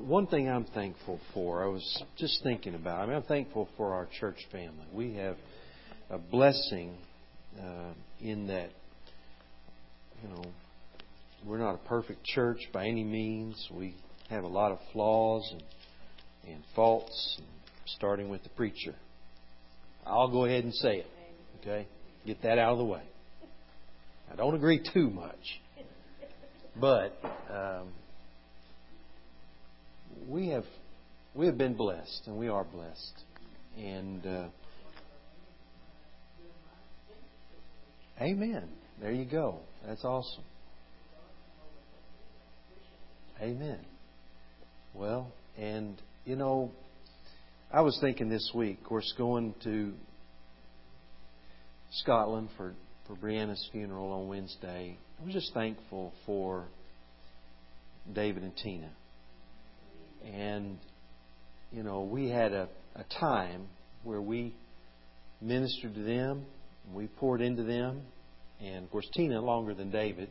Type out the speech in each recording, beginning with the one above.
one thing I'm thankful for, I was just thinking about. I mean, I'm thankful for our church family. We have a blessing in that, we're not a perfect church by any means. We have a lot of flaws and faults, starting with the preacher. I'll go ahead and say it. Okay? Get that out of the way. I don't agree too much. But we have been blessed, and we are blessed. And amen. There you go. That's awesome. Amen. Well, and I was thinking this week, of course, going to Scotland for Brianna's funeral on Wednesday. I was just thankful for David and Tina. And, we had a time where we ministered to them, we poured into them, and, of course, Tina longer than David.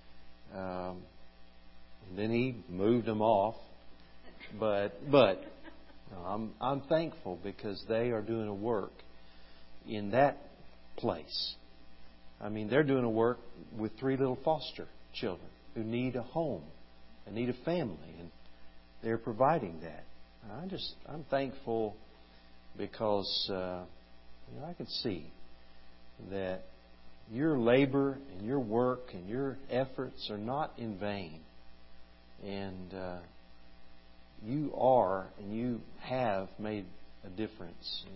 And then he moved them off. But I'm thankful because they are doing a work in that place. I mean, they're doing a work with 3 little foster children who need a home and need a family, and they're providing that. I'm thankful because I can see that your labor and your work and your efforts are not in vain, and you are and you have made a difference.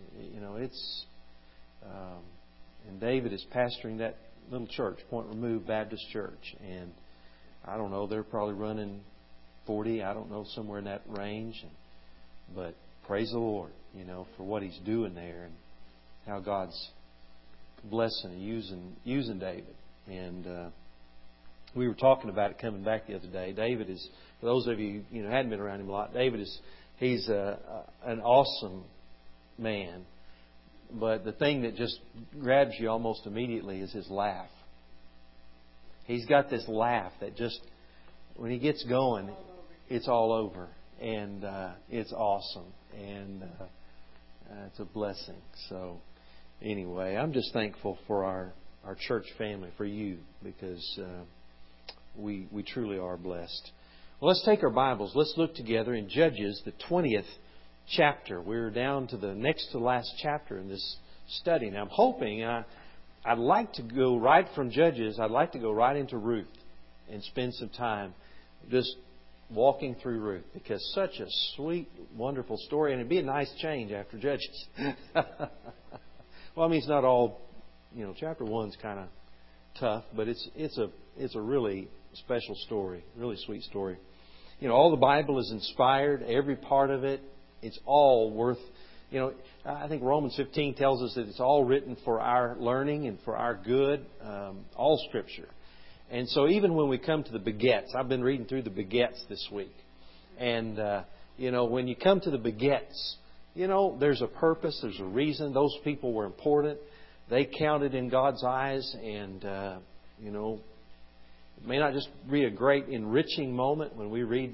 And David is pastoring that little church, Point Remove Baptist Church, and I don't know, they're probably running 40, I don't know, somewhere in that range. But praise the Lord, for what He's doing there and how God's blessing and using David. And we were talking about it coming back the other day. David is, for those of you hadn't been around him a lot, he's an awesome man. But the thing that just grabs you almost immediately is his laugh. He's got this laugh that just, when he gets going, it's all over. And it's awesome. And it's a blessing. So anyway, I'm just thankful for our church family, for you, because we truly are blessed. Well, let's take our Bibles. Let's look together in Judges, the 20th chapter. We're down to the next to last chapter in this study. Now, I'm hoping, I'd like to go right from Judges, I'd like to go right into Ruth and spend some time just walking through Ruth, because such a sweet, wonderful story, and it'd be a nice change after Judges. Well, I mean, it's not all, chapter 1's kind of tough, but it's a really special story, really sweet story. All the Bible is inspired, every part of it. It's all worth, I think Romans 15 tells us that it's all written for our learning and for our good, all Scripture. And so even when we come to the begets, I've been reading through the begets this week. And, when you come to the begets, there's a purpose, there's a reason. Those people were important. They counted in God's eyes. And, it may not just be a great enriching moment when we read,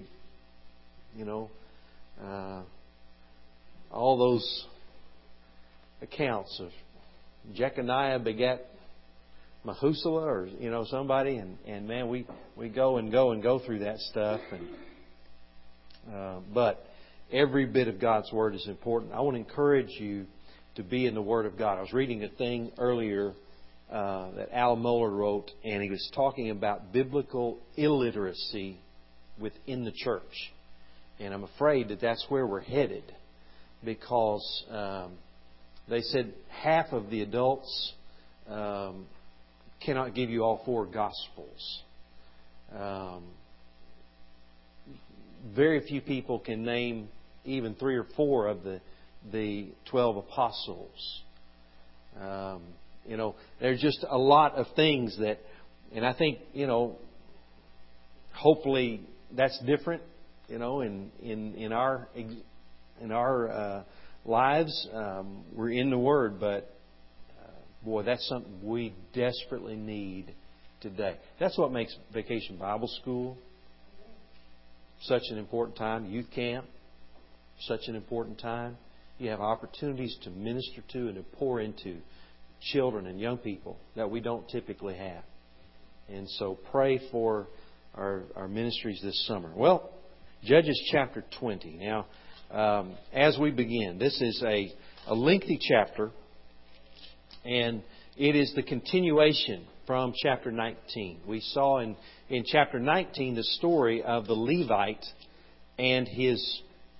all those accounts of Jeconiah begat Methuselah, or somebody, and man, we go through that stuff, and but every bit of God's Word is important. I want to encourage you to be in the Word of God. I was reading a thing earlier that Al Mohler wrote, and he was talking about biblical illiteracy within the church, and I'm afraid that that's where we're headed. Because they said half of the adults cannot give you all 4 Gospels. Very few people can name even 3 or 4 of the 12 apostles. There's just a lot of things that, and I think hopefully that's different. In our lives, we're in the Word, but boy, that's something we desperately need today. That's what makes Vacation Bible School Such an important time. Youth camp, such an important time. You have opportunities to minister to and to pour into children and young people that we don't typically have. And so pray for our ministries this summer. Well, Judges chapter 20. Now, as we begin, this is a lengthy chapter, and it is the continuation from chapter 19. We saw in chapter 19 the story of the Levite and his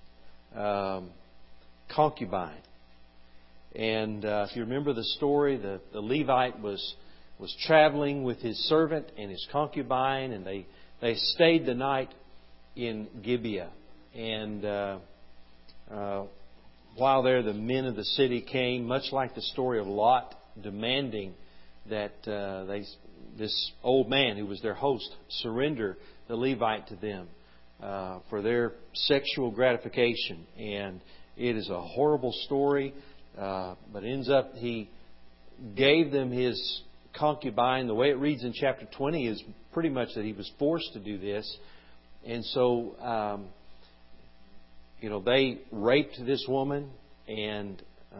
concubine. And if you remember the story, the Levite was traveling with his servant and his concubine, and they stayed the night in Gibeah. And while there, the men of the city came, much like the story of Lot, demanding that this old man who was their host surrender the Levite to them for their sexual gratification. And it is a horrible story, but it ends up he gave them his concubine. The way it reads in chapter 20 is pretty much that he was forced to do this. And so, they raped this woman, and,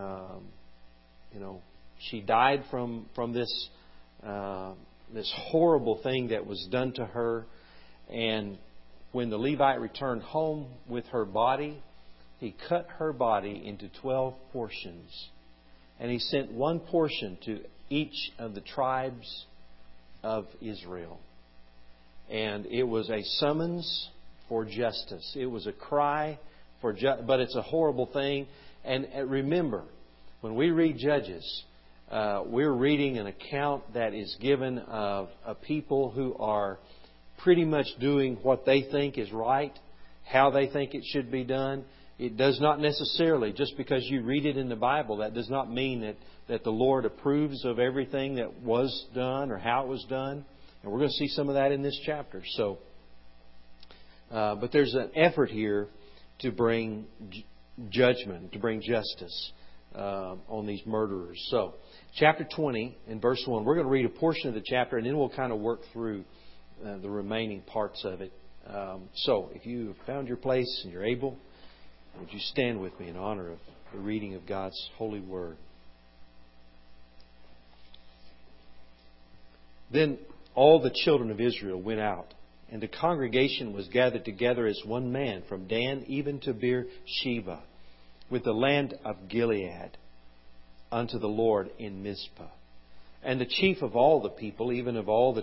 she died from this horrible thing that was done to her. And when the Levite returned home with her body, he cut her body into 12 portions. And he sent one portion to each of the tribes of Israel. And it was a summons for justice. It was a cry for justice, but it's a horrible thing. And remember, when we read Judges, we're reading an account that is given of a people who are pretty much doing what they think is right, how they think it should be done. It does not necessarily, just because you read it in the Bible, that does not mean that the Lord approves of everything that was done or how it was done. And we're going to see some of that in this chapter. So, but there's an effort here to bring judgment, to bring justice on these murderers. So, chapter 20 in verse 1, we're going to read a portion of the chapter, and then we'll kind of work through the remaining parts of it. So, if you have found your place and you're able, would you stand with me in honor of the reading of God's holy word? Then all the children of Israel went out, and the congregation was gathered together as one man, from Dan even to Beersheba, with the land of Gilead, unto the Lord in Mizpah. And the chief of all the people, even of all the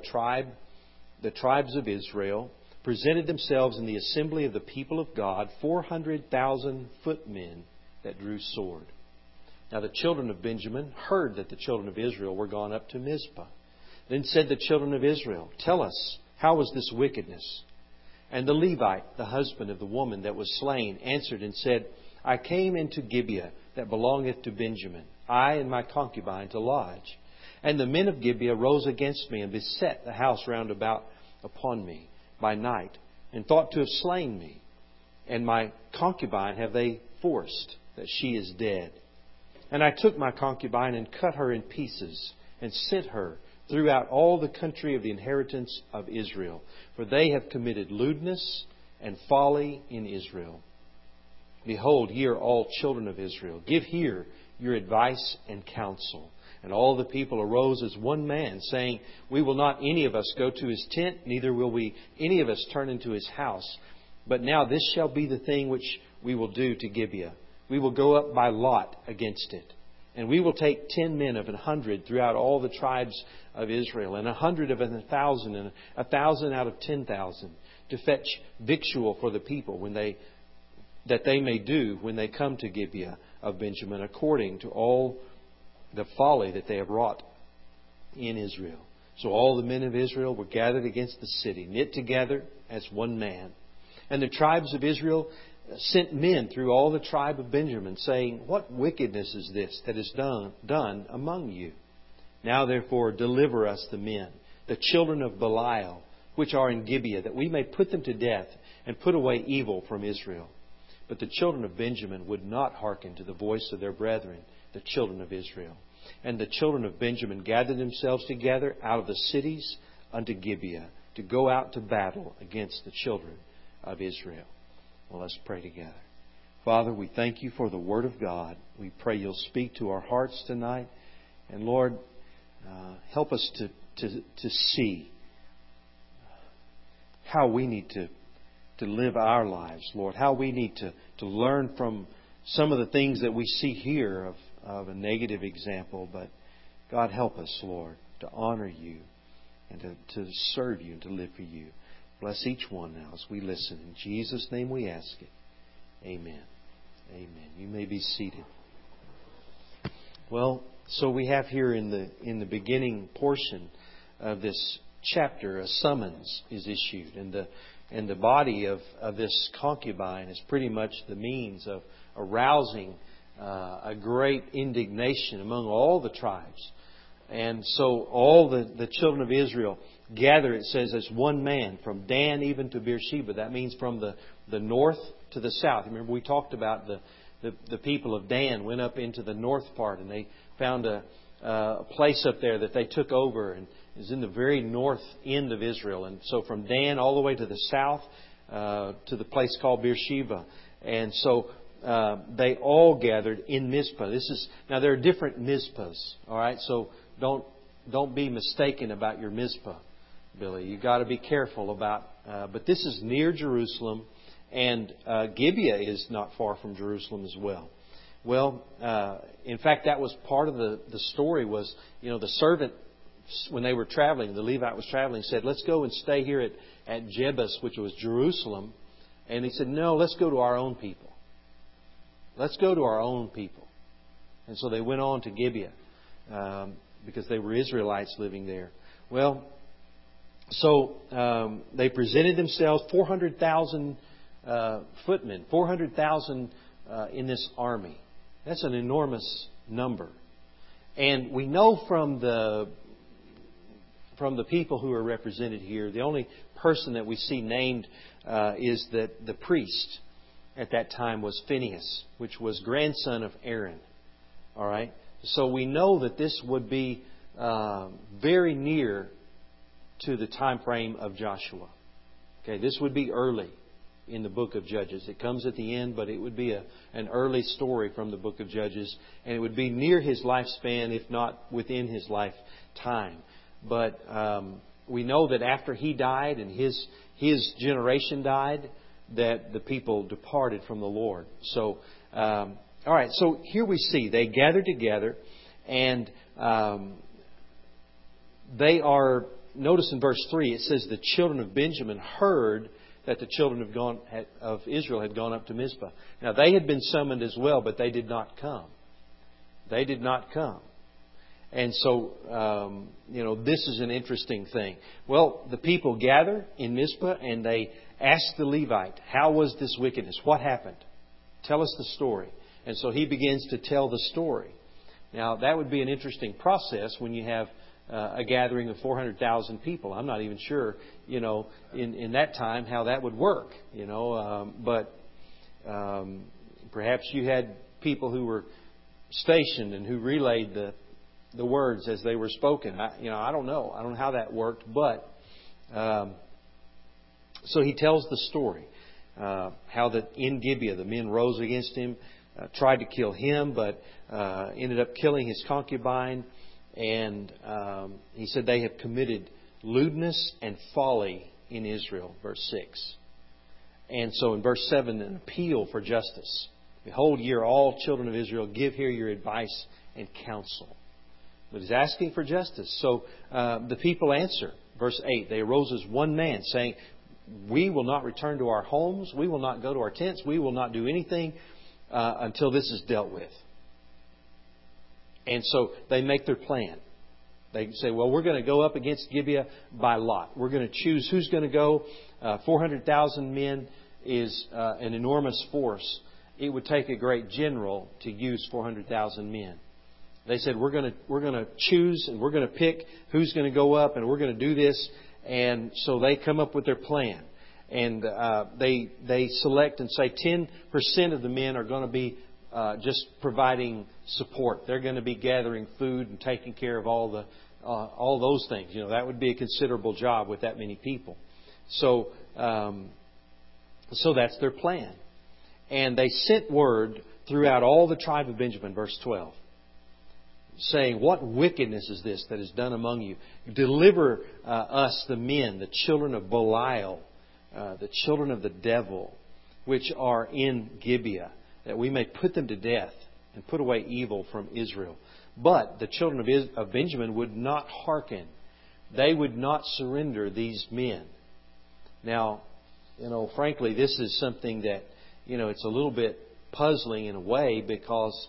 tribes of Israel, presented themselves in the assembly of the people of God, 400,000 footmen that drew sword. Now the children of Benjamin heard that the children of Israel were gone up to Mizpah. Then said the children of Israel, Tell us, how was this wickedness? And the Levite, the husband of the woman that was slain, answered and said, I came into Gibeah that belongeth to Benjamin, I and my concubine, to lodge. And the men of Gibeah rose against me and beset the house round about upon me by night, and thought to have slain me. And my concubine have they forced, that she is dead. And I took my concubine and cut her in pieces, and sent her throughout all the country of the inheritance of Israel. For they have committed lewdness and folly in Israel. Behold, ye are all children of Israel. Give here your advice and counsel. And all the people arose as one man, saying, We will not any of us go to his tent, neither will we any of us turn into his house. But now this shall be the thing which we will do to Gibeah. We will go up by lot against it. And we will take 10 men of 100 throughout all the tribes of Israel, and 100 of 1,000, and 1,000 out of 10,000, to fetch victual for the people that they may do when they come to Gibeah of Benjamin, according to all the folly that they have wrought in Israel. So all the men of Israel were gathered against the city, knit together as one man. And the tribes of Israel sent men through all the tribe of Benjamin, saying, What wickedness is this that is done among you? Now therefore deliver us the men, the children of Belial, which are in Gibeah, that we may put them to death and put away evil from Israel. But the children of Benjamin would not hearken to the voice of their brethren, the children of Israel. And the children of Benjamin gathered themselves together out of the cities unto Gibeah, to go out to battle against the children of Israel. Well, let's pray together. Father, we thank You for the Word of God. We pray You'll speak to our hearts tonight. And Lord, help us to see how we need to live our lives, Lord. How we need to learn from some of the things that we see here of a negative example. But God, help us, Lord, to honor You and to serve You and to live for You. Bless each one now as we listen. In Jesus' name we ask it. Amen. Amen. You may be seated. Well, so we have here in the beginning portion of this chapter, a summons is issued, and the body of this concubine is pretty much the means of arousing a great indignation among all the tribes. And so all the children of Israel gather, it says, as one man, from Dan even to Beersheba. That means from the north to the south. Remember, we talked about the people of Dan went up into the north part, and they found a place up there that they took over, and it was in the very north end of Israel. And so from Dan all the way to the south to the place called Beersheba. And so they all gathered in Mizpah. Now there are different Mizpahs, all right? So don't be mistaken about your Mizpah, Billy. You've got to be careful about. But this is near Jerusalem, and Gibeah is not far from Jerusalem as well. Well, in fact, that was part of the story. Was the servant, when they were traveling, the Levite was traveling, said, "Let's go and stay here at Jebus," which was Jerusalem. And he said, "No, let's go to our own people. Let's go to our own people." And so they went on to Gibeah because they were Israelites living there. Well, so they presented themselves, 400,000 footmen, 400,000 in this army. That's an enormous number. And we know from the people who are represented here, the only person that we see named is that the priest at that time was Phinehas, which was grandson of Aaron. All right? So we know that this would be very near to the time frame of Joshua. Okay, this would be early in the book of Judges. It comes at the end, but it would be an early story from the book of Judges, and it would be near his lifespan, if not within his lifetime. But we know that after he died and his generation died, that the people departed from the Lord. So, all right. So here we see they gathered together, and they are. Notice in verse 3 it says the children of Benjamin heard that the children of Israel had gone up to Mizpah. Now they had been summoned as well, but they did not come. They did not come. And so, this is an interesting thing. Well, the people gather in Mizpah and they ask the Levite, "How was this wickedness? What happened? Tell us the story." And so he begins to tell the story. Now, that would be an interesting process when you have a gathering of 400,000 people. I'm not even sure, in that time how that would work, but perhaps you had people who were stationed and who relayed the words as they were spoken. I don't know. I don't know how that worked, but so he tells the story how that in Gibeah the men rose against him, tried to kill him, but ended up killing his concubine. And he said they have committed lewdness and folly in Israel, verse 6. And so in verse 7, an appeal for justice. "Behold, ye are all children of Israel, give here your advice and counsel." But he's asking for justice. So the people answer, verse 8, they arose as one man, saying, "We will not return to our homes, we will not go to our tents, we will not do anything until this is dealt with." And so they make their plan. They say, well, we're going to go up against Gibeah by lot. We're going to choose who's going to go. 400,000 men is an enormous force. It would take a great general to use 400,000 men. They said, we're going to choose and we're going to pick who's going to go up and we're going to do this. And so they come up with their plan. And they select and say 10% of the men are going to be just providing support. They're going to be gathering food and taking care of all those things. That would be a considerable job with that many people. So So that's their plan. And they sent word throughout all the tribe of Benjamin, verse 12, saying, "What wickedness is this that is done among you? Deliver us the men, the children of Belial, the children of the devil, which are in Gibeah, that we may put them to death and put away evil from Israel." But the children of Benjamin would not hearken. They would not surrender these men. Now, frankly, this is something that, it's a little bit puzzling in a way because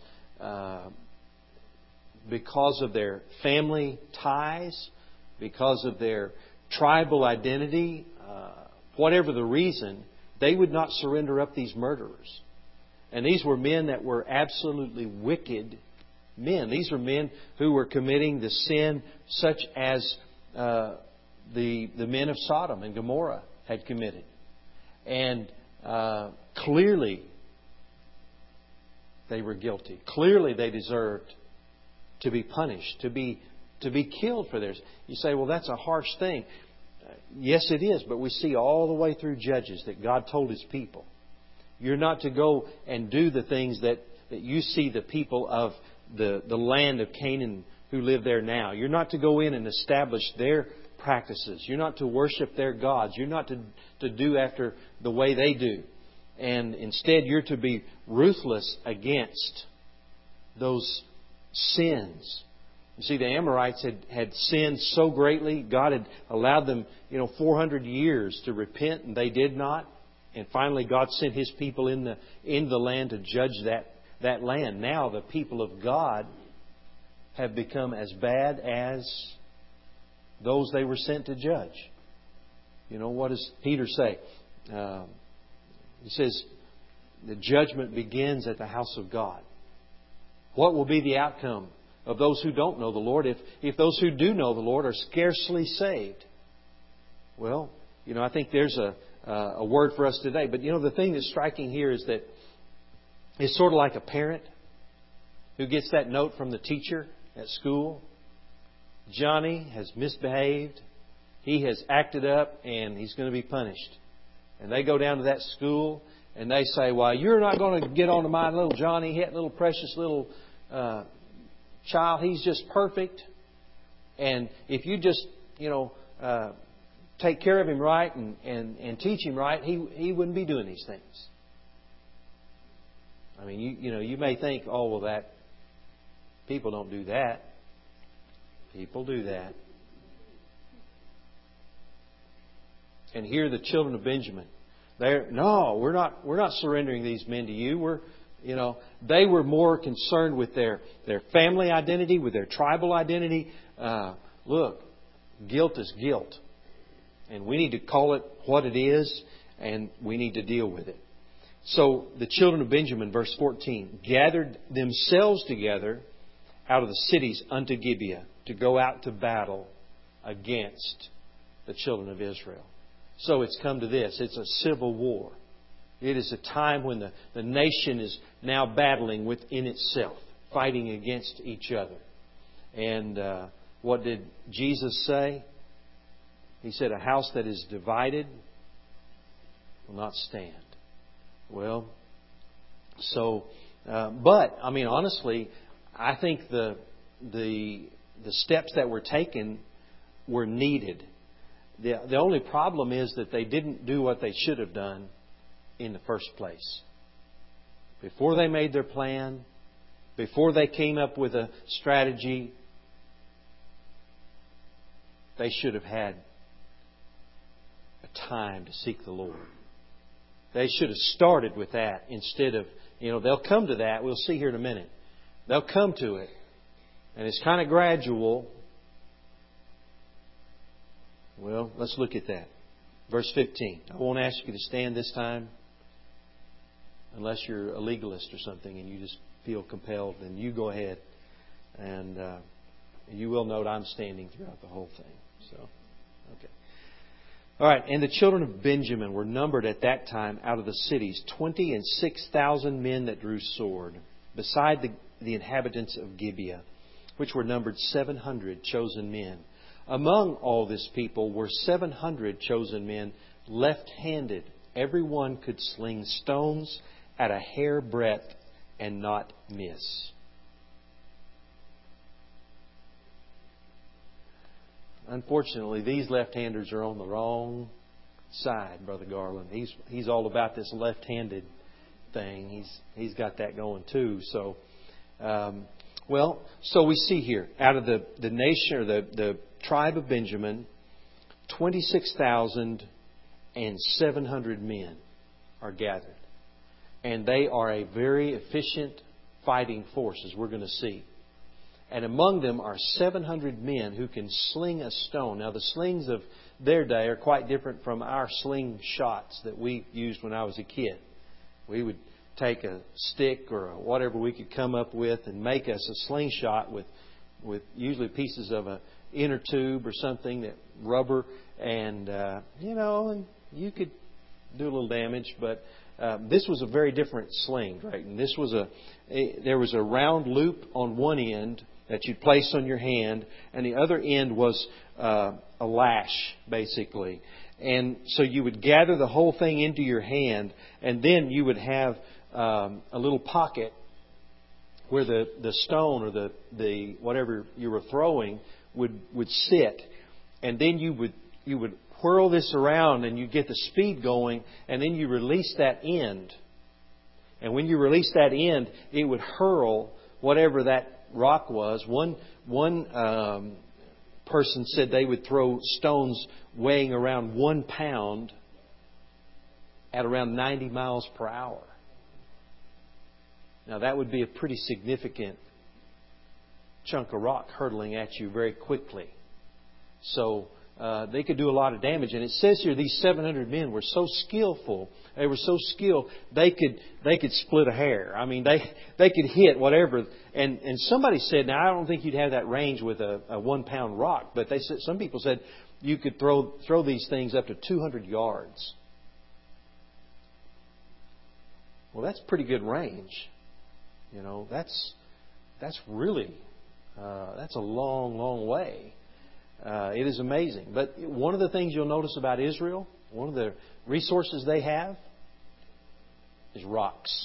of their family ties, because of their tribal identity, whatever the reason, they would not surrender up these murderers. And these were men that were absolutely wicked men. These were men who were committing the sin such as the men of Sodom and Gomorrah had committed. And clearly they were guilty. Clearly they deserved to be punished, to be killed for theirs. You say, well, that's a harsh thing. Yes, it is, but we see all the way through Judges that God told His people, you're not to go and do the things that you see the people of the land of Canaan who live there now. You're not to go in and establish their practices. You're not to worship their gods. You're not to do after the way they do. And instead, you're to be ruthless against those sins. You see, the Amorites had sinned so greatly. God had allowed them, 400 years to repent, and they did not. And finally, God sent His people in the land to judge that land. Now, the people of God have become as bad as those they were sent to judge. What does Peter say? He says, the judgment begins at the house of God. What will be the outcome of those who don't know the Lord if those who do know the Lord are scarcely saved? Well, I think there's a word for us today. But the thing that's striking here is that it's sort of like a parent who gets that note from the teacher at school. Johnny has misbehaved. He has acted up and he's going to be punished. And they go down to that school and they say, well, you're not going to get on to my little Johnny, that little precious little child. He's just perfect. And if you just, take care of him right and teach him right, he wouldn't be doing these things. I mean, you may think, oh, well, that people don't do that. People do that. And here the children of Benjamin, we're not surrendering these men to you. They were more concerned with their family identity, with their tribal identity. Look, guilt is guilt. And we need to call it what it is, and we need to deal with it. So the children of Benjamin, verse 14, gathered themselves together out of the cities unto Gibeah to go out to battle against the children of Israel. So it's come to this. It's a civil war. It is a time when the nation is now battling within itself, fighting against each other. And what did Jesus say? He said, a house that is divided will not stand. Well, so, but, honestly, I think the steps that were taken were needed. The only problem is that they didn't do what they should have done in the first place. Before they made their plan, before they came up with a strategy, they should have had a time to seek the Lord. They should have started with that instead of, they'll come to that. We'll see here in a minute. They'll come to it. And it's kind of gradual. Well, let's look at that. Verse 15. I won't ask you to stand this time unless you're a legalist or something and you just feel compelled. Then you go ahead. And you will note I'm standing throughout the whole thing. So, okay. All right. And the children of Benjamin were numbered at that time out of the cities 26,000 men that drew sword, beside the inhabitants of Gibeah, which were numbered 700 chosen men. Among all this people were 700 chosen men left-handed everyone could sling stones at a hair breadth and not miss. Unfortunately, these left-handers are on the wrong side, Brother Garland. He's all about this left-handed thing. He's got that going too. So, so we see here, out of the nation or the tribe of Benjamin, 26,700 men are gathered. And they are a very efficient fighting force, as we're going to see. And among them are 700 men who can sling a stone. Now, the slings of their day are quite different from our sling shots that we used when I was a kid. We would take a stick or whatever we could come up with and make us a slingshot with usually pieces of an inner tube or something, that rubber, and and you could do a little damage, but this was a very different sling, right? And this was there was a round loop on one end that you'd place on your hand, and the other end was a lash, basically. And so you would gather the whole thing into your hand, and then you would have a little pocket where the stone or the whatever you were throwing would sit, and then you would whirl this around, and you get the speed going, and then you release that end. And when you release that end, it would hurl whatever that rock was. One person said they would throw stones weighing around 1 pound at around 90 miles per hour. Now that would be a pretty significant chunk of rock hurtling at you very quickly. So they could do a lot of damage. And it says here these 700 men were so skillful. They were so skilled they could split a hair. I mean, they could hit whatever. And somebody said, now I don't think you'd have that range with a 1 pound rock, but they said, some people said you could throw these things up to 200 yards. Well, that's pretty good range. That's really that's a long, long way. It is amazing. But one of the things you'll notice about Israel, one of the resources they have, is rocks.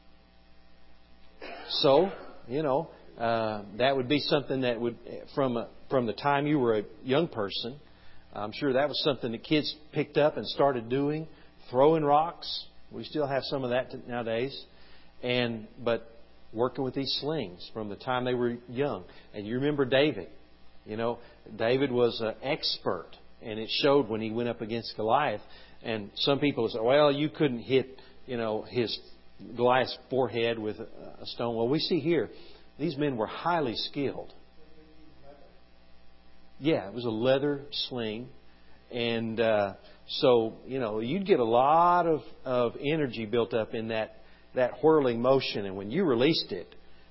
So, that would be something that would, from the time you were a young person, I'm sure that was something that kids picked up and started doing, throwing rocks. We still have some of that nowadays. But working with these slings from the time they were young. And you remember David. David was an expert, and it showed when he went up against Goliath. And some people say, well, you couldn't hit, his Goliath's forehead with a stone. Well, we see here, these men were highly skilled. Yeah, it was a leather sling. And so, you'd get a lot of energy built up in that whirling motion. And when you released it,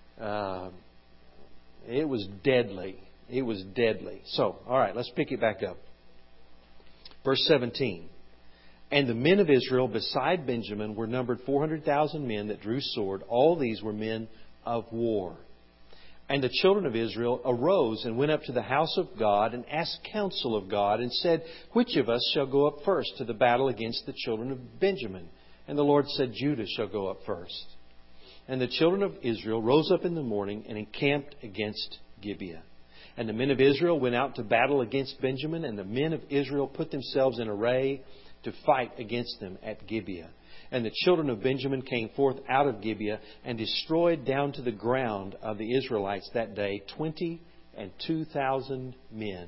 it was deadly. It was deadly. So, all right, let's pick it back up. Verse 17. And the men of Israel beside Benjamin were numbered 400,000 men that drew sword. All these were men of war. And the children of Israel arose and went up to the house of God and asked counsel of God and said, which of us shall go up first to the battle against the children of Benjamin? And the Lord said, Judah shall go up first. And the children of Israel rose up in the morning and encamped against Gibeah. And the men of Israel went out to battle against Benjamin, and the men of Israel put themselves in array to fight against them at Gibeah. And the children of Benjamin came forth out of Gibeah and destroyed down to the ground of the Israelites that day 22,000 men.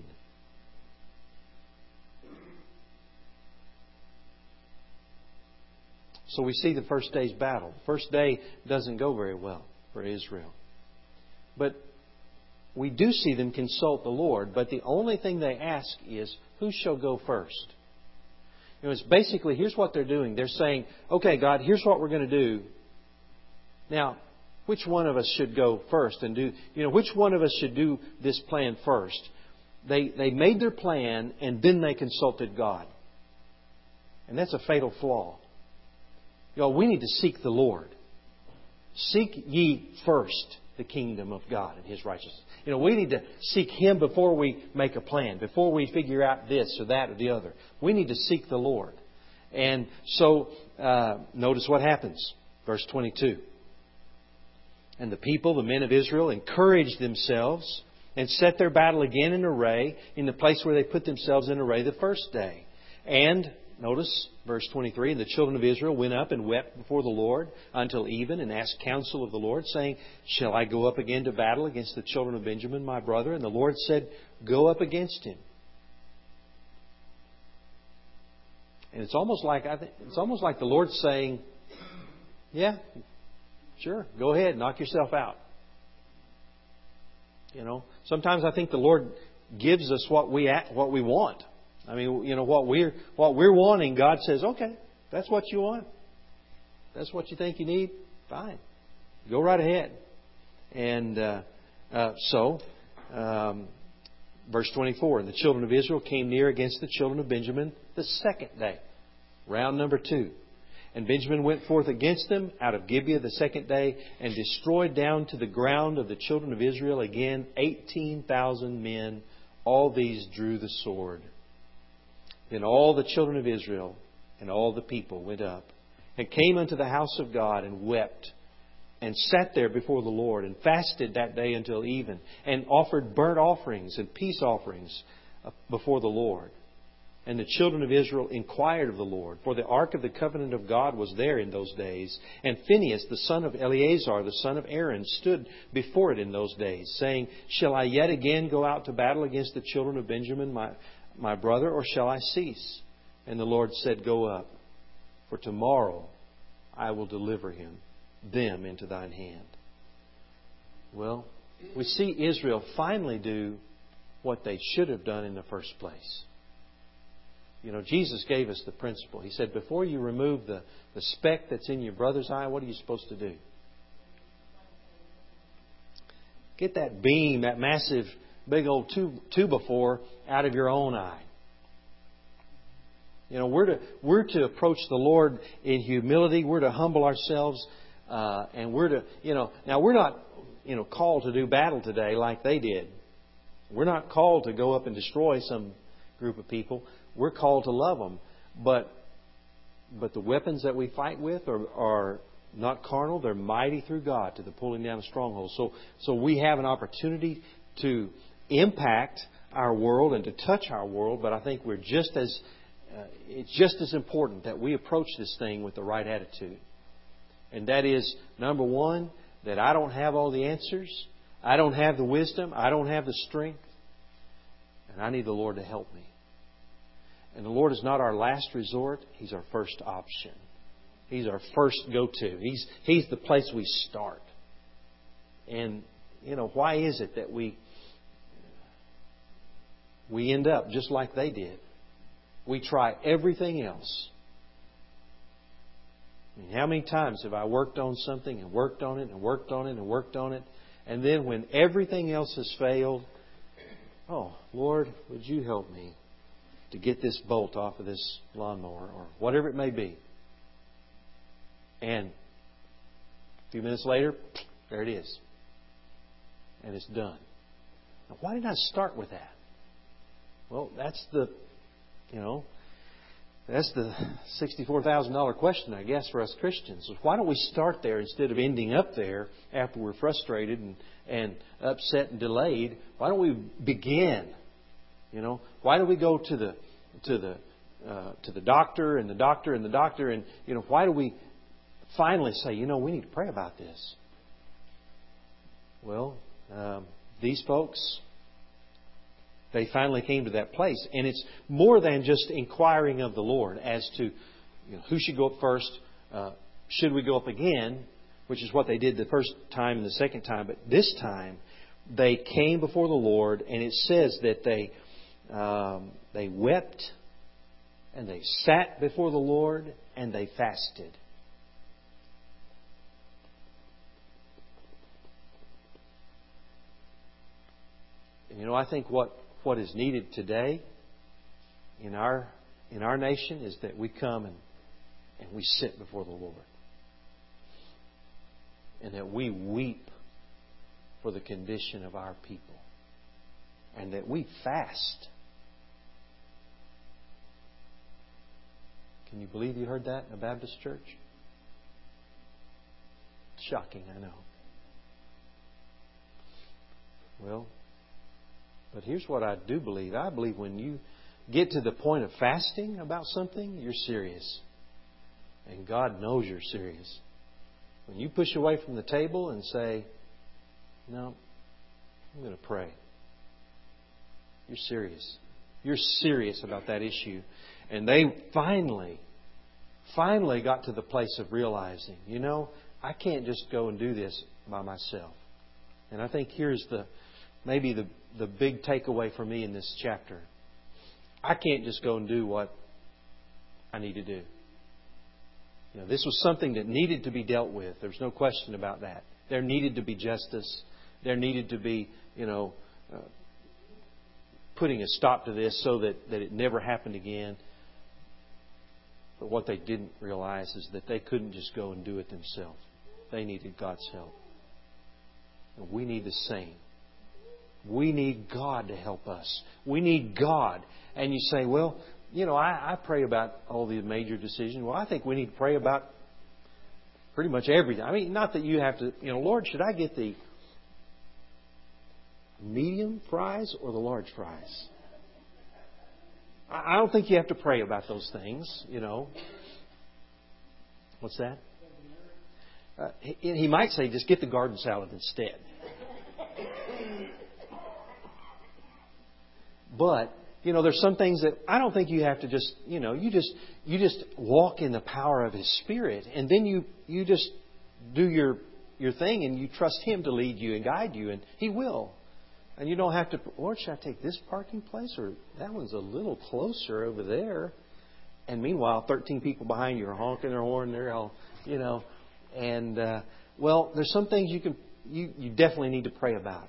So we see the first day's battle. The first day doesn't go very well for Israel. But we do see them consult the Lord, but the only thing they ask is, who shall go first? It's basically, here's what they're doing. They're saying, okay, God, here's what we're going to do. Now, which one of us should go first and do, which one of us should do this plan first? They made their plan and then they consulted God. And that's a fatal flaw. We need to seek the Lord. Seek ye first the kingdom of God and His righteousness. We need to seek Him before we make a plan, before we figure out this or that or the other. We need to seek the Lord. And so, notice what happens. Verse 22. And the people, the men of Israel, encouraged themselves and set their battle again in array in the place where they put themselves in array the first day. And, notice, verse 23, and the children of Israel went up and wept before the Lord until even and asked counsel of the Lord, saying, Shall I go up again to battle against the children of Benjamin, my brother? And the Lord said, Go up against him. And it's almost like the Lord's saying, yeah, sure, go ahead, knock yourself out. Sometimes I think the Lord gives us what we want. I mean, what we're wanting, God says, okay, that's what you want. That's what you think you need. Fine, go right ahead. And verse 24, and the children of Israel came near against the children of Benjamin the second day, round number 2. And Benjamin went forth against them out of Gibeah the second day and destroyed down to the ground of the children of Israel again 18,000 men. All these drew the sword. Then all the children of Israel and all the people went up and came unto the house of God and wept and sat there before the Lord and fasted that day until even and offered burnt offerings and peace offerings before the Lord. And the children of Israel inquired of the Lord, for the ark of the covenant of God was there in those days. And Phinehas, the son of Eleazar, the son of Aaron, stood before it in those days, saying, Shall I yet again go out to battle against the children of Benjamin, my brother, or shall I cease? And the Lord said, Go up, for tomorrow I will deliver them into thine hand. Well, we see Israel finally do what they should have done in the first place. Jesus gave us the principle. He said, before you remove the speck that's in your brother's eye, what are you supposed to do? Get that beam, that massive, big old 2x4 out of your own eye. We're to approach the Lord in humility. We're to humble ourselves, and we're to, now we're not, called to do battle today like they did. We're not called to go up and destroy some group of people. We're called to love them. But the weapons that we fight with are not carnal. They're mighty through God to the pulling down of strongholds. So we have an opportunity to impact our world and to touch our world. But I think it's just as important that we approach this thing with the right attitude. And that is, number one, that I don't have all the answers. I don't have the wisdom. I don't have the strength. And I need the Lord to help me. And the Lord is not our last resort. He's our first option. He's our first go-to. He's the place we start. And, why is it that we end up just like they did? We try everything else. I mean, how many times have I worked on something and worked on it and worked on it and worked on it, and then when everything else has failed, oh, Lord, would you help me to get this bolt off of this lawnmower or whatever it may be. And a few minutes later, there it is. And it's done. Now, why did I start with that? Well, that's the $64,000 question, I guess, for us Christians. Why don't we start there instead of ending up there after we're frustrated and upset and delayed? Why don't we begin? Why do we go to the doctor and the doctor and the doctor, and why do we finally say, we need to pray about this? Well, these folks, they finally came to that place, and it's more than just inquiring of the Lord as to who should go up first. Should we go up again? Which is what they did the first time and the second time, but this time they came before the Lord, and it says that they wept and they sat before the Lord and they fasted. And I think what is needed today in our nation is that we come and we sit before the Lord. And that we weep for the condition of our people. And that we fast. Can you believe you heard that in a Baptist church? Shocking, I know. Well, but here's what I do believe. I believe when you get to the point of fasting about something, you're serious. And God knows you're serious. When you push away from the table and say, no, I'm going to pray. You're serious. You're serious about that issue. And they finally got to the place of realizing, I can't just go and do this by myself. And I think here's maybe the big takeaway for me in this chapter. I can't just go and do what I need to do. This was something that needed to be dealt with. There's no question about that. There needed to be justice. There needed to be, putting a stop to this so that it never happened again. But what they didn't realize is that they couldn't just go and do it themselves. They needed God's help. And we need the same. We need God to help us. We need God. And you say, well, I pray about all the major decisions. Well, I think we need to pray about pretty much everything. I mean, not that you have to, Lord, should I get the medium fries or the large fries? I don't think you have to pray about those things, What's that? He might say, just get the garden salad instead. But, there's some things that I don't think you have to just, you just walk in the power of His Spirit, and then you just do your thing, and you trust Him to lead you and guide you, and He will. And you don't have to, Lord, should I take this parking place, or that one's a little closer over there? And meanwhile, 13 people behind you are honking their horn. They're all, And there's some things you definitely need to pray about,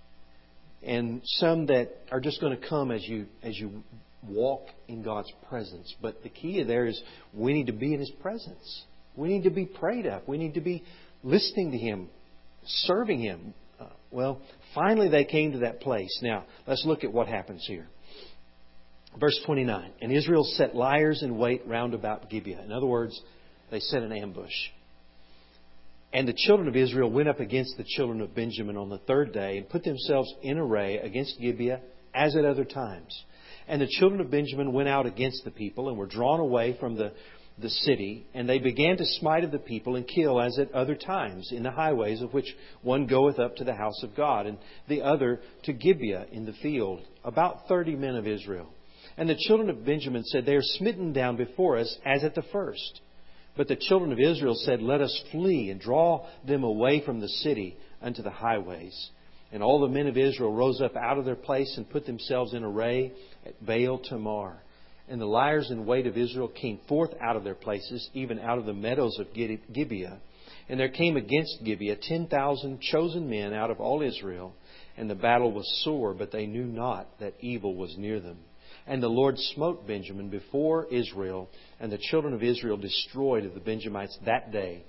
and some that are just going to come as you walk in God's presence. But the key there is we need to be in His presence. We need to be prayed up. We need to be listening to Him, serving Him. Finally they came to that place. Now, let's look at what happens here. Verse 29. And Israel set liers in wait round about Gibeah. In other words, they set an ambush. And the children of Israel went up against the children of Benjamin on the third day and put themselves in array against Gibeah as at other times. And the children of Benjamin went out against the people and were drawn away from the city. And they began to smite of the people and kill as at other times in the highways, of which one goeth up to the house of God and the other to Gibeah in the field, about 30 men of Israel. And the children of Benjamin said, they are smitten down before us as at the first. But the children of Israel said, let us flee and draw them away from the city unto the highways. And all the men of Israel rose up out of their place and put themselves in array at Baal Tamar. And the liers in wait of Israel came forth out of their places, even out of the meadows of Gibeah. And there came against Gibeah 10,000 chosen men out of all Israel. And the battle was sore, but they knew not that evil was near them. And the Lord smote Benjamin before Israel, and the children of Israel destroyed of the Benjamites that day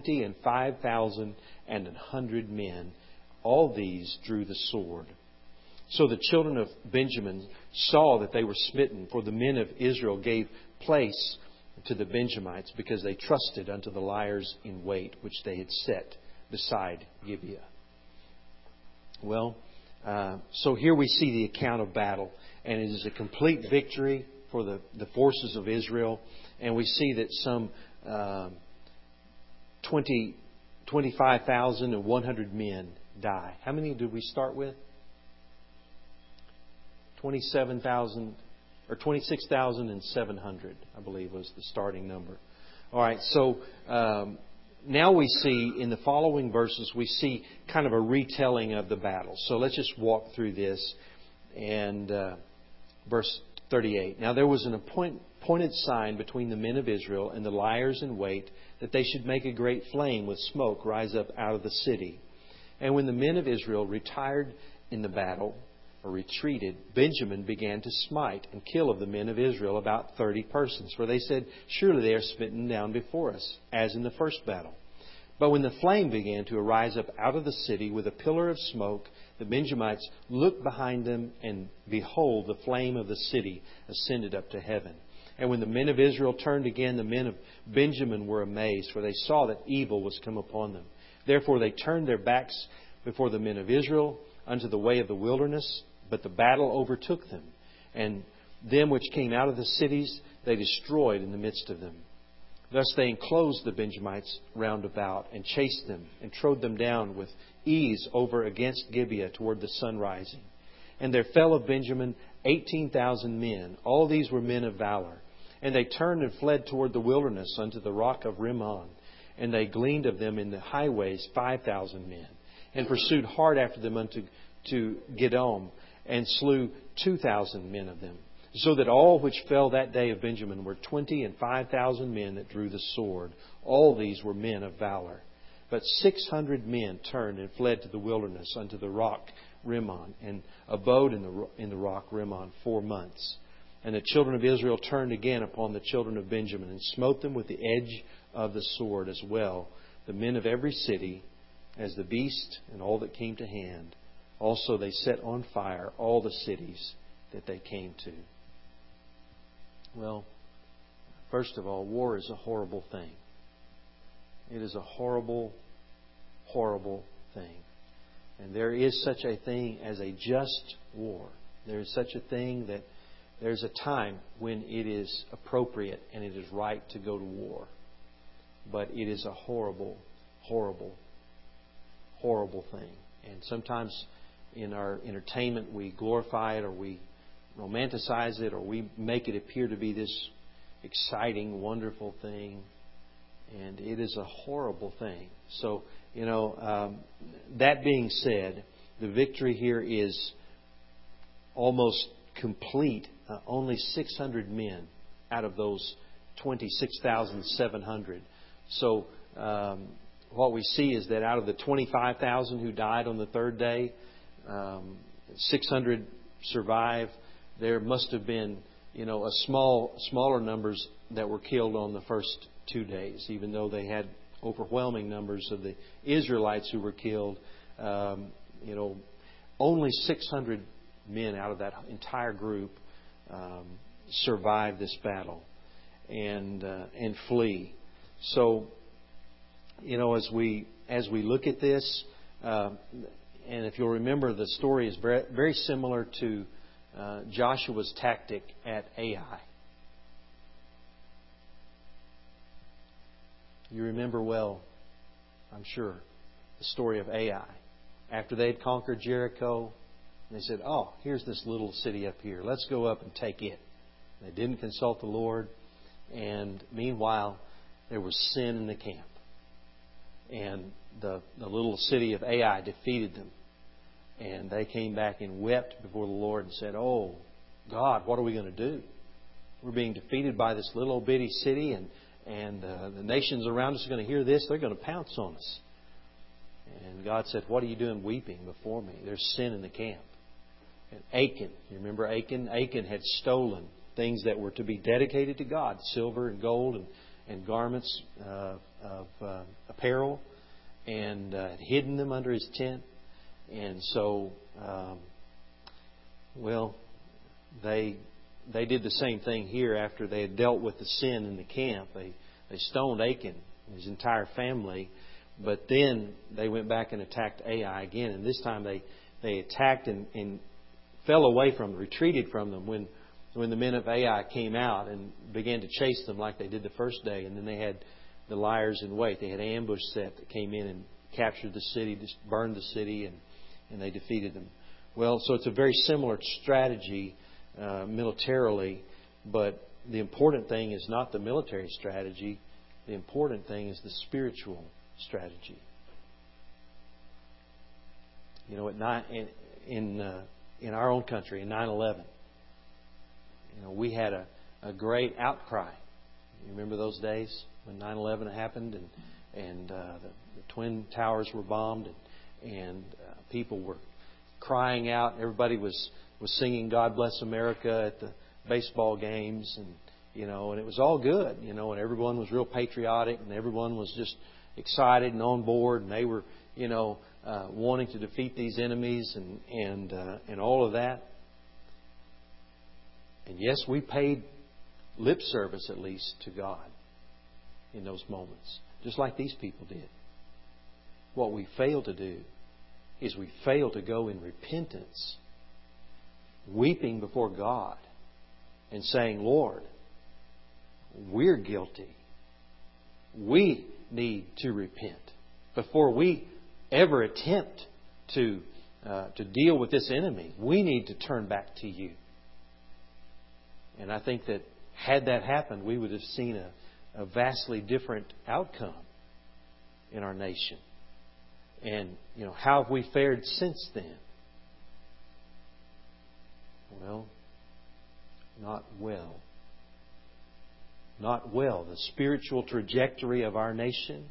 25,000 and 100 men. All these drew the sword. So the children of Benjamin saw that they were smitten, for the men of Israel gave place to the Benjamites, because they trusted unto the liers in wait, which they had set beside Gibeah. So here we see the account of battle. And it is a complete victory for the forces of Israel. And we see that some 25,100 men die. How many did we start with? 27,000 or 26,700, I believe, was the starting number. All right, so now we see in the following verses, we see kind of a retelling of the battle. So let's just walk through this. And verse 38. Now there was an appointed sign between the men of Israel and the liers in wait, that they should make a great flame with smoke rise up out of the city. And when the men of Israel retired in the battle, or retreated, Benjamin began to smite and kill of the men of Israel about 30 persons. For they said, surely they are smitten down before us, as in the first battle. But when the flame began to arise up out of the city with a pillar of smoke, the Benjamites looked behind them, and behold, the flame of the city ascended up to heaven. And when the men of Israel turned again, the men of Benjamin were amazed, for they saw that evil was come upon them. Therefore they turned their backs before the men of Israel unto the way of the wilderness, but the battle overtook them. And them which came out of the cities they destroyed in the midst of them. Thus they enclosed the Benjamites round about, and chased them, and trode them down with ease over against Gibeah toward the sun rising. And there fell of Benjamin 18,000 men. All these were men of valor. And they turned and fled toward the wilderness unto the rock of Rimmon. And they gleaned of them in the highways 5,000 men, and pursued hard after them unto Gidom, and slew 2,000 men of them. So that all which fell that day of Benjamin were 20 and 5,000 men that drew the sword. All these were men of valor. But 600 men turned and fled to the wilderness unto the rock Rimmon, and abode in the rock Rimmon 4 months. And the children of Israel turned again upon the children of Benjamin, and smote them with the edge of the sword as well, the men of every city, as the beast and all that came to hand. Also they set on fire all the cities that they came to. Well, first of all, war is a horrible thing. It is a horrible, horrible thing. And there is such a thing as a just war. There is such a thing that there's a time when it is appropriate and it is right to go to war. But it is a horrible, horrible, horrible thing. And sometimes in our entertainment we glorify it, or we romanticize it, or we make it appear to be this exciting, wonderful thing. And it is a horrible thing. So, that being said, the victory here is almost complete. Only 600 men out of those 26,700. So what we see is that out of the 25,000 who died on the third day, 600 survived. There must have been, smaller numbers that were killed on the first 2 days, even though they had overwhelming numbers of the Israelites who were killed. Only 600 men out of that entire group survive this battle and flee. So, as we look at this, and if you'll remember, the story is very, very similar to Joshua's tactic at Ai. You remember well, I'm sure, the story of Ai. After they had conquered Jericho, they said, "Oh, here's this little city up here. Let's go up and take it." They didn't consult the Lord. And meanwhile, there was sin in the camp. And the little city of Ai defeated them. And they came back and wept before the Lord and said, "Oh, God, what are we going to do? We're being defeated by this little bitty city, and the nations around us are going to hear this. They're going to pounce on us." And God said, "What are you doing weeping before me? There's sin in the camp." And Achan, you remember Achan? Achan had stolen things that were to be dedicated to God, silver and gold and garments of apparel, and had hidden them under his tent. And so, they did the same thing here after they had dealt with the sin in the camp. They stoned Achan and his entire family, but then they went back and attacked Ai again. And this time they attacked and fell away from them, retreated from them when the men of Ai came out and began to chase them like they did the first day. And then they had the liars in wait. They had an ambush set that came in and captured the city, just burned the city, and they defeated them. Well, so it's a very similar strategy militarily, but the important thing is not the military strategy. The important thing is the spiritual strategy. In our own country, in 9/11, we had a great outcry. You remember those days when 9/11 happened and the Twin Towers were bombed and people were crying out. Everybody was singing "God Bless America" at the baseball games, and it was all good, and everyone was real patriotic, and everyone was just excited and on board, and they were, wanting to defeat these enemies and all of that. And yes, we paid lip service at least to God in those moments, just like these people did. What we fail to do is we fail to go in repentance, weeping before God and saying, Lord, we're guilty. We need to repent. Before we ever attempt to deal with this enemy, we need to turn back to You. And I think that had that happened, we would have seen a vastly different outcome in our nation. And, how have we fared since then? Well, not well. Not well. The spiritual trajectory of our nation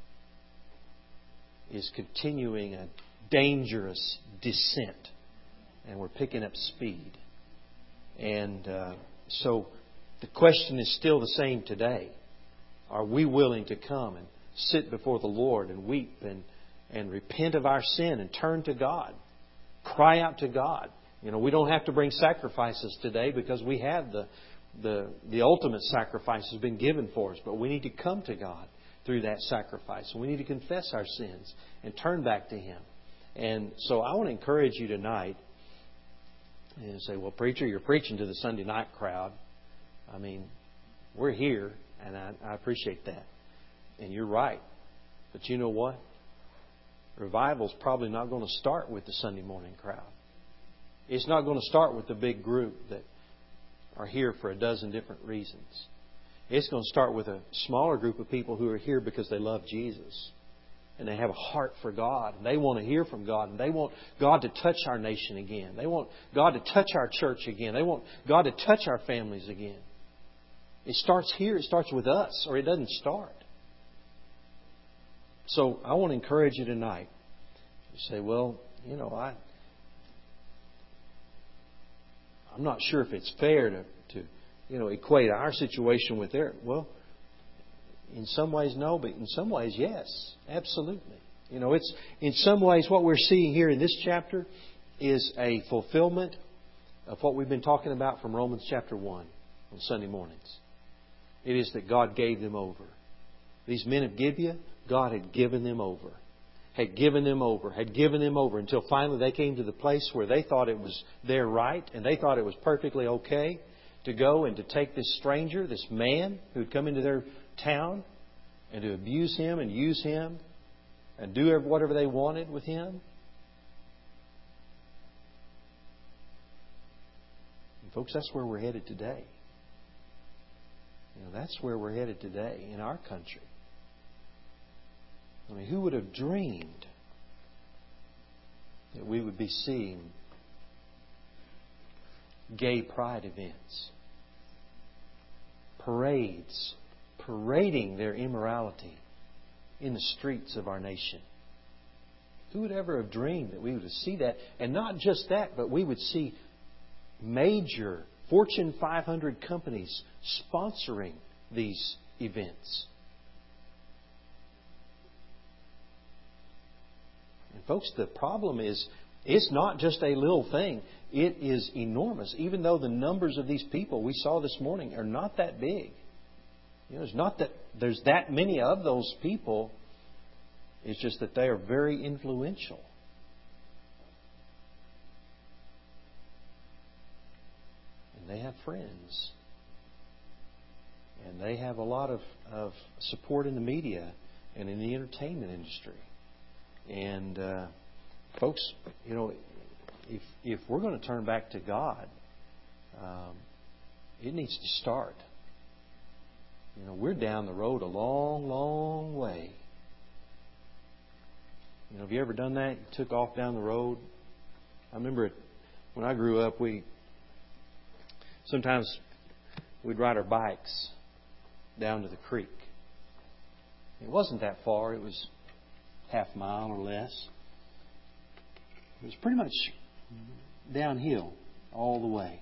is continuing a dangerous descent. And we're picking up speed. And so the question is still the same today. Are we willing to come and sit before the Lord and weep and repent of our sin and turn to God? Cry out to God. We don't have to bring sacrifices today because we have the ultimate sacrifice has been given for us. But we need to come to God through that sacrifice. We need to confess our sins and turn back to Him. And so I want to encourage you tonight and say, well, preacher, you're preaching to the Sunday night crowd. I mean, we're here, and I appreciate that. And you're right. But you know what? Revival's probably not going to start with the Sunday morning crowd. It's not going to start with the big group that are here for a dozen different reasons. It's going to start with a smaller group of people who are here because they love Jesus. And they have a heart for God. And they want to hear from God. And they want God to touch our nation again. They want God to touch our church again. They want God to touch our families again. It starts here. It starts with us, or it doesn't start. So I want to encourage you tonight. You say, well, I'm not sure if it's fair to equate our situation with theirs. Well, in some ways, no, but in some ways, yes. Absolutely. It's in some ways what we're seeing here in this chapter is a fulfillment of what we've been talking about from Romans chapter 1 on Sunday mornings. It is that God gave them over. These men of Gibeah, God had given them over. Had given them over until finally they came to the place where they thought it was their right and they thought it was perfectly okay to go and to take this stranger, this man who had come into their town, and to abuse him and use him and do whatever they wanted with him. And folks, that's where we're headed today. That's where we're headed today in our country. I mean, who would have dreamed that we would be seeing gay pride events, parades, parading their immorality in the streets of our nation? Who would ever have dreamed that we would see that? And not just that, but we would see major Fortune 500 companies sponsoring these events. And folks, the problem is, it's not just a little thing. It is enormous. Even though the numbers of these people we saw this morning are not that big. It's not that there's that many of those people. It's just that they are very influential. And they have friends. And they have a lot of support in the media and in the entertainment industry. And folks, if we're going to turn back to God, it needs to start. We're down the road a long, long way. Have you ever done that? You took off down the road. I remember when I grew up, sometimes we'd ride our bikes down to the creek. It wasn't that far. It was half a mile or less. It was pretty much downhill all the way.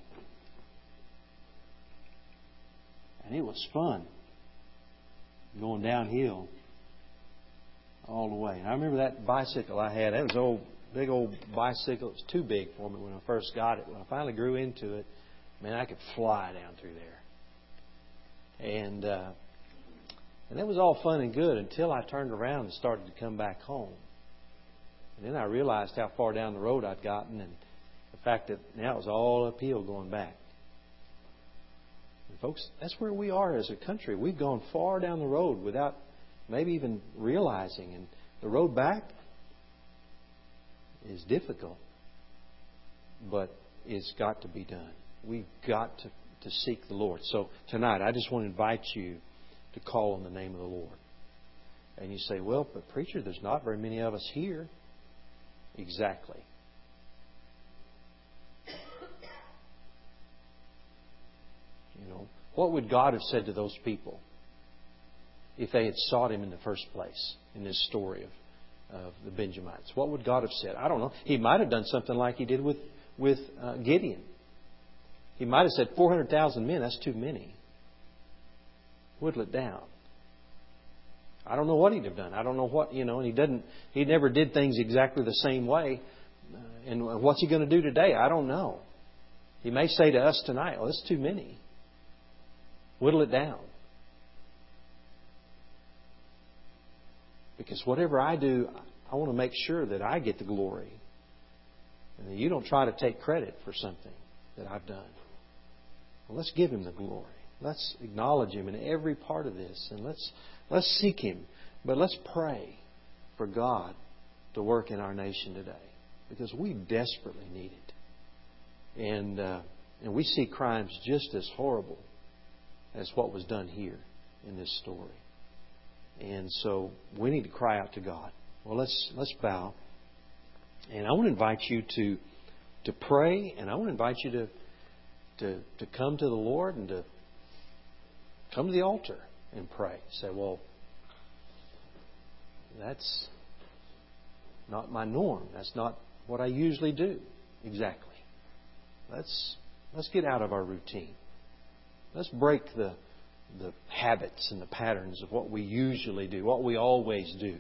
And it was fun going downhill all the way. And I remember that bicycle I had. That was an big old bicycle. It was too big for me when I first got it. When I finally grew into it, man, I could fly down through there. And that was all fun and good until I turned around and started to come back home. And then I realized how far down the road I'd gotten, and the fact that now it was all uphill going back. And folks, that's where we are as a country. We've gone far down the road without maybe even realizing. And the road back is difficult, but it's got to be done. We've got to seek the Lord. So tonight, I just want to invite you to call on the name of the Lord. And you say, well, but preacher, there's not very many of us here. Exactly. You know, what would God have said to those people if they had sought Him in the first place in this story of the Benjamites? What would God have said? I don't know. He might have done something like He did with Gideon. He might have said, 400,000 men, that's too many. Whittle it down. I don't know what He'd have done. I don't know what, and He never did things exactly the same way. And what's He going to do today? I don't know. He may say to us tonight, oh, it's too many. Whittle it down. Because whatever I do, I want to make sure that I get the glory. And that you don't try to take credit for something that I've done. Well, let's give Him the glory. Let's acknowledge Him in every part of this. And let's seek Him. But let's pray for God to work in our nation today. Because we desperately need it. And we see crimes just as horrible as what was done here in this story. And so we need to cry out to God. Well, let's bow. And I want to invite you to pray. And I want to invite you to come to the Lord and to come to the altar and pray. Say, well, that's not my norm. That's not what I usually do. Exactly. Let's get out of our routine. Let's break the habits and the patterns of what we usually do, what we always do.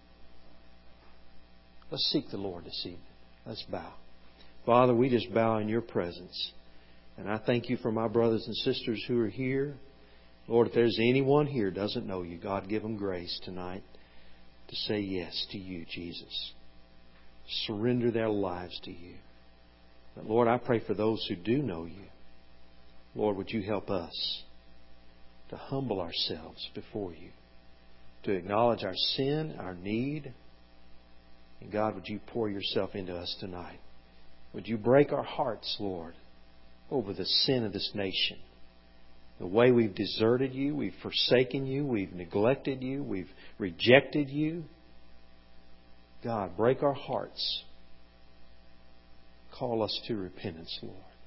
Let's seek the Lord this evening. Let's bow. Father, we just bow in Your presence. And I thank You for my brothers and sisters who are here. Lord, if there's anyone here who doesn't know You, God, give them grace tonight to say yes to You, Jesus. Surrender their lives to You. But Lord, I pray for those who do know You. Lord, would You help us to humble ourselves before You, to acknowledge our sin, our need. And God, would You pour Yourself into us tonight? Would You break our hearts, Lord, over the sin of this nation? The way we've deserted You, we've forsaken You, we've neglected You, we've rejected You. God, break our hearts. Call us to repentance, Lord.